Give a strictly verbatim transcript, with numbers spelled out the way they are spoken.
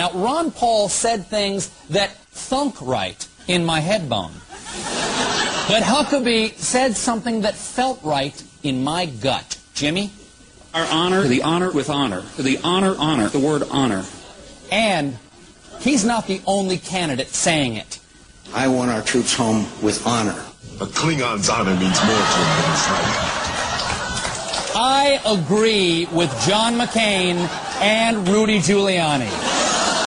Now, Ron Paul said things that thunk right in my head bone. But Huckabee said something that felt right in my gut. Jimmy? Our honor, the honor with honor. The honor, honor, the word honor. And he's not the only candidate saying it. I want our troops home with honor. A Klingon's honor means more to him than his life. I agree with John McCain and Rudy Giuliani.